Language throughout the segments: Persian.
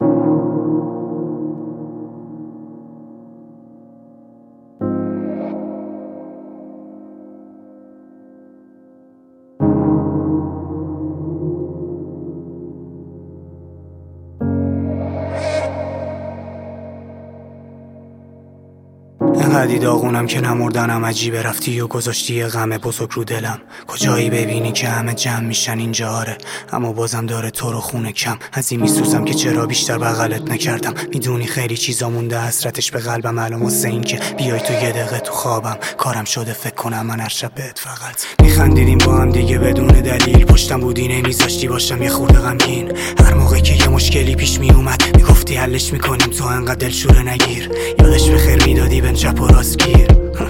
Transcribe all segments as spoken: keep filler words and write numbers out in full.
انقدی داغونم که نمردنم عجیبه، رفتی و گذاشتی یه غم بزرگ رو دلم. کجایی ببینی که همه جمع میشن اینجا آره، اما بازم داره تو رو خونه کم. از این میسوزم که چرا بیشتر بغلت نکردم. میدونی خیلی چیزا مونده حسرتش به قلبم، الان واسه این که بیای تو یه دقیقه تو خوابم. کارم شده فکر کنم من هر شب بهت فقط میخندیدیم با هم دیگه بدون دلیل. پشتم بودی نمیذاشتی باشم یه خورده غمگین. هر موقع که یه مشکلی پیش میومد میگفتی حلش میکنیم، تو انقدر دلشوره نگیر. یادش بخیر میدادی بهم چپ و راست گیر.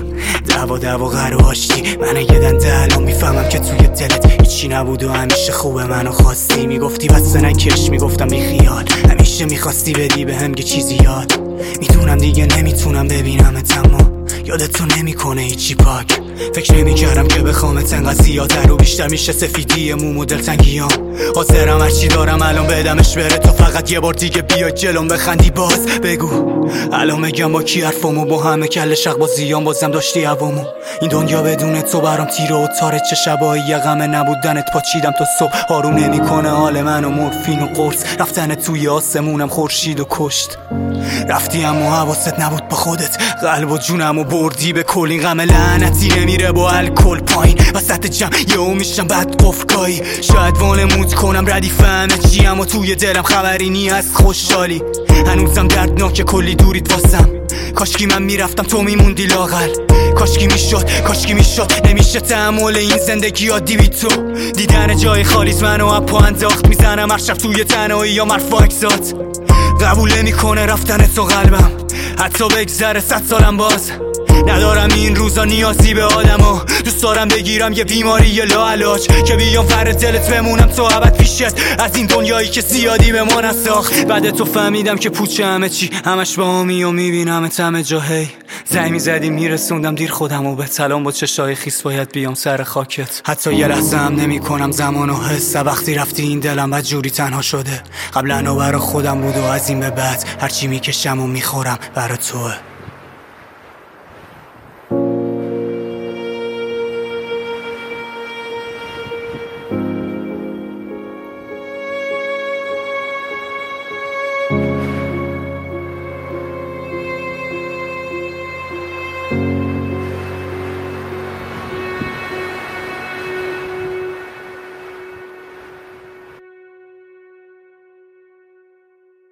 دعوا دعوا غر و آشتی، من یه دنده الان میفهمم که توی دلت هیچی نبود و همیشه خوبه منو خواستی. میگفتی بس نکش، میگفتم بی خیال، همیشه میخواستی بدی به هم یه چیزی یاد. میدونم دیگه نمیتونم ببینمت اما یادتو نمیکنه هیچی پاک. فکر نمیکردم که بخوامت انقدر زیادتر و بیشتر میشه سفیدی موم و دلتنگیام. حاضرم هرچی دارم الان بدمش بره، تو فقط یه بار دیگه بیای جلوم بخندی. باز بگو الان میگم با کی حرفمو، با همه کل شق بازیام بازم داشتی هوامو. این دنیا بدون تو برام تیره و تاره، چه شبایی یه غم نبودنت پاچیدم تا صبح. آروم نمیکنه حال منو مورفین و قرص، رفتن توی آسمونم خورشید و کشت. رفتی اما حواست نبود با خودت، قلب و جونمو بردی به کل. این غم لعنتی نمیره با الکل پایین، وسط جمع یهو میشم بعد قفکایی. شاید وانمود کنم ردیف همه چی، اما توی دلم خبری نی از خوشحالی. هنوزم دردناک کلی دوریت واسم، کاشکی من میرفتم تو میموندی لاغر. کاشکی میشد کاشکی میشد نمیشه تحمل این زندگی عادی بی تو. دیدن جای خالیت منو اپا انداخت، میزنم هر شب توی تنهایی یا مرفا اکسات. قبول نمیکنه رفتن تو قلبم، حتی بگذره صد سالم باز. ندارم این روزا نیازی به آدمو، دوست دارم بگیرم یه بیماری یه لاعلاج که بیام فر دلت بمونم تو ابد پیشت. از این دنیایی که زیادی به ما نساخت، بعد تو فهمیدم که پوچه همه چی، همش با همی و میبینم همه جا. هی زنگ میزدی میرسوندم دیر خودمو به سلام، با چشای خیس باید بیام سر خاکت. حتی یه لحظه هم نمی کنم زمانو حس، وقتی رفتی این دلم بد جوری تنها شده. قبلا برا خودم بود و از این به بعد هرچی میکشم و میخورم برا توه.